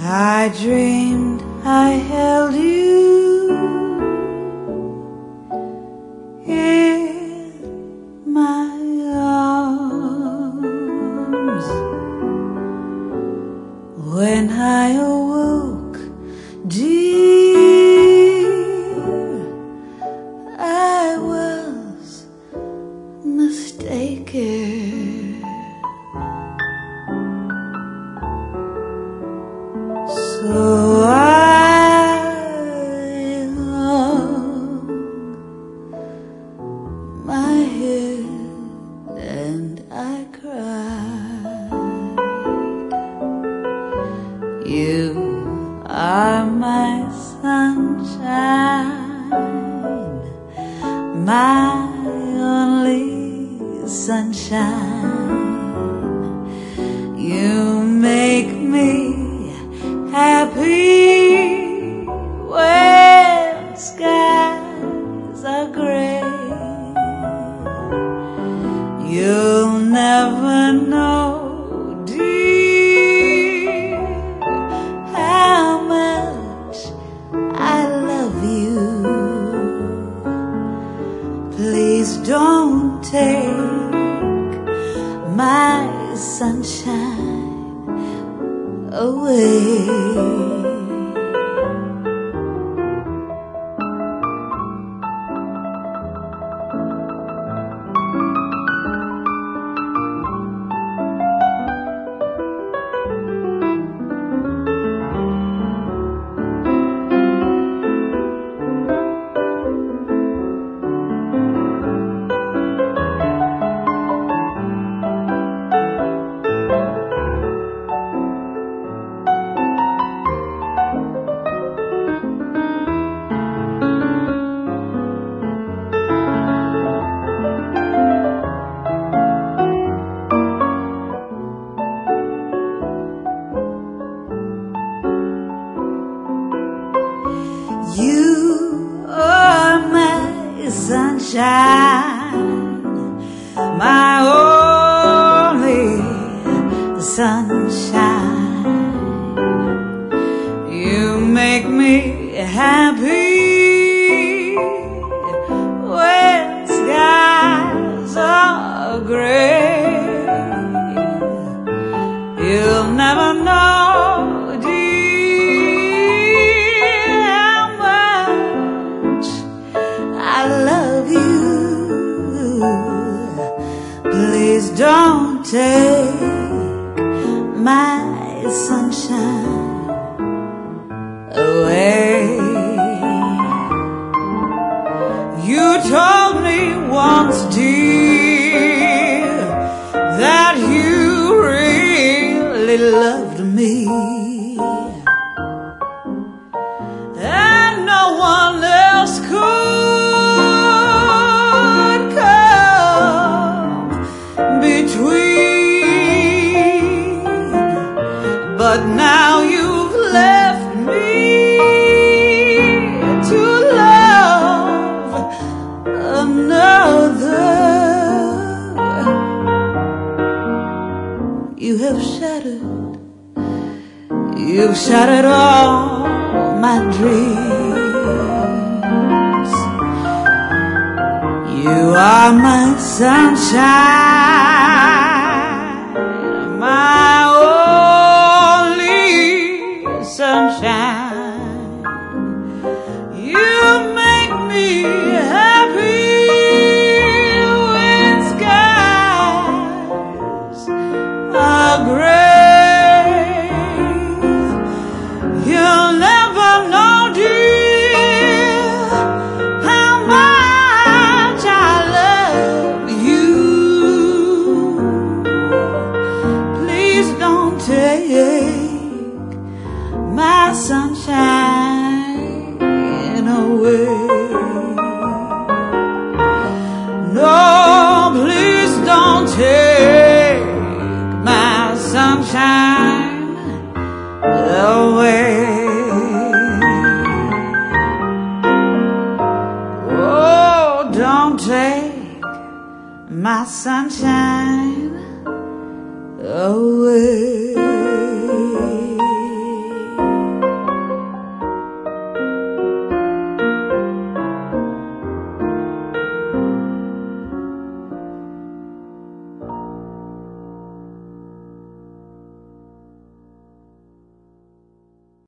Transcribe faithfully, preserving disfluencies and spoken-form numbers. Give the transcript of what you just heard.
I dreamed I held you in my arms. When I awoke, dear, I was mistaken. So I hung my head and I cried. You are my sunshine, my only sunshine. You make me happy when skies are gray. You'll never know, dear, how much I love you. Please don't take my sunshine away. You are my sunshine, my only sunshine. You make me happy when skies are gray. You'll never know, dear, how much I love you. Please don't take my sunshine away. You told me once, dear, that you really loved me, and no one else could come between. But now you've left me to love another. You have shattered, you've shattered all my dreams. You are my sunshine, my only sunshine. You make me happy when skies are gray. You'll never know, dear, how much I love you. Please don't take my sunshine away. No, please don't take my sunshine away. Oh, don't take my sunshine away.